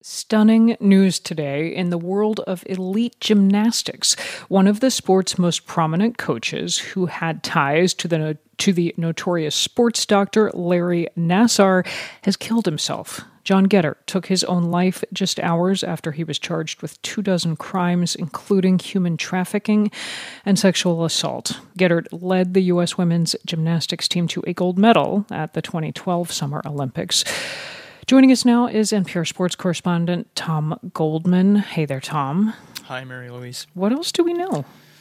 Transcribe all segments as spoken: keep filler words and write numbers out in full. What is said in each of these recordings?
Stunning news today in the world of elite gymnastics. One of the sport's most prominent coaches, who had ties to the to the notorious sports doctor Larry Nassar, has killed himself. John Geddert took his own life just hours after he was charged with two dozen crimes, including human trafficking and sexual assault. Geddert led the U S women's gymnastics team to a gold medal at the twenty twelve Summer Olympics. Joining us now is N P R sports correspondent Tom Goldman. Hey there, Tom. Hi, Mary Louise. What else do we know?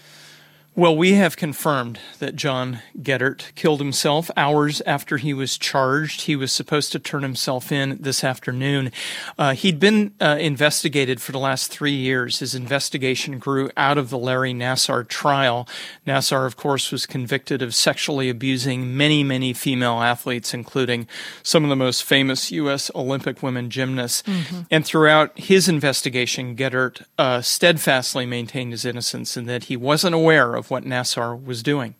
Well, we have confirmed that John Geddert killed himself hours after he was charged. He was supposed to turn himself in this afternoon. Uh, he'd been uh, investigated for the last three years. His investigation grew out of the Larry Nassar trial. Nassar, of course, was convicted of sexually abusing many, many female athletes, including some of the most famous U S Olympic women gymnasts. Mm-hmm. And throughout his investigation, Geddert uh, steadfastly maintained his innocence and that he wasn't aware of what Nassar was doing.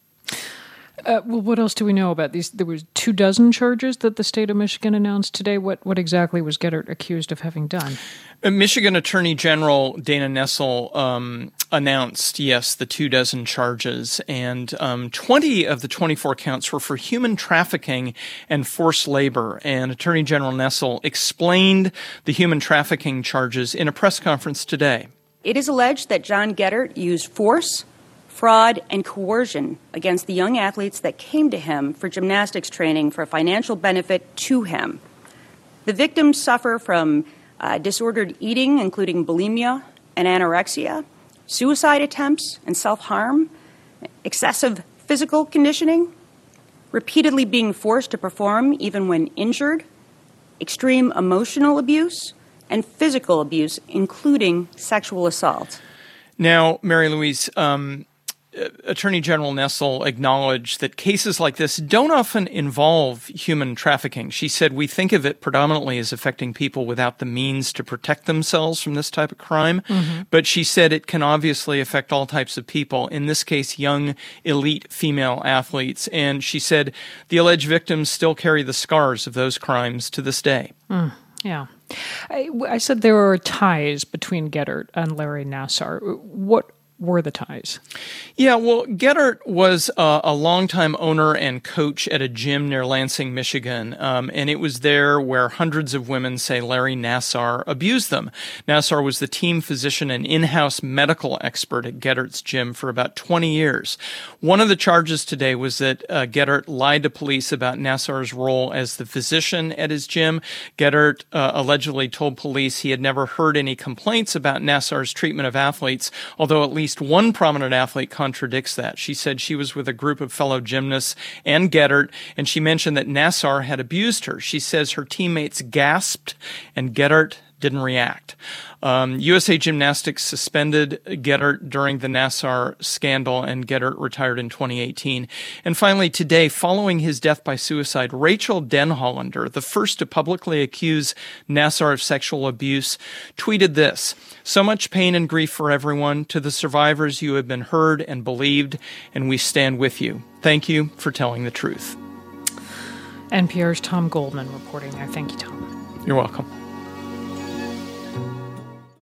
Uh, well, what else do we know about these? There was two dozen charges that the state of Michigan announced today. What what exactly was Geddert accused of having done? Uh, Michigan Attorney General Dana Nessel um, announced, yes, the two dozen charges, and um, twenty of the twenty-four counts were for human trafficking and forced labor. And Attorney General Nessel explained the human trafficking charges in a press conference today. It is alleged that John Geddert used force, fraud, and coercion against the young athletes that came to him for gymnastics training for financial benefit to him. The victims suffer from uh, disordered eating, including bulimia and anorexia, suicide attempts and self-harm, excessive physical conditioning, repeatedly being forced to perform even when injured, extreme emotional abuse, and physical abuse, including sexual assault. Now, Mary Louise, um, Attorney General Nessel acknowledged that cases like this don't often involve human trafficking. She said, we think of it predominantly as affecting people without the means to protect themselves from this type of crime. Mm-hmm. But she said it can obviously affect all types of people, in this case, young, elite female athletes. And she said the alleged victims still carry the scars of those crimes to this day. Mm, yeah. I, I said there were ties between Geddert and Larry Nassar. What were the ties? Yeah, well, Geddert was uh, a longtime owner and coach at a gym near Lansing, Michigan, um, and it was there where hundreds of women say Larry Nassar abused them. Nassar was the team physician and in-house medical expert at Geddert's gym for about twenty years. One of the charges today was that uh, Geddert lied to police about Nassar's role as the physician at his gym. Geddert uh, allegedly told police he had never heard any complaints about Nassar's treatment of athletes, although at least one prominent athlete contradicts that. She said she was with a group of fellow gymnasts and Geddert, and she mentioned that Nassar had abused her. She says her teammates gasped and Geddert didn't react. Um, U S A Gymnastics suspended Geddert during the Nassar scandal, and Geddert retired in twenty eighteen. And finally, today, following his death by suicide, Rachel Denhollander, the first to publicly accuse Nassar of sexual abuse, tweeted this: "So much pain and grief for everyone. To the survivors, you have been heard and believed, and we stand with you. Thank you for telling the truth." N P R's Tom Goldman reporting there. Thank you, Tom. You're welcome.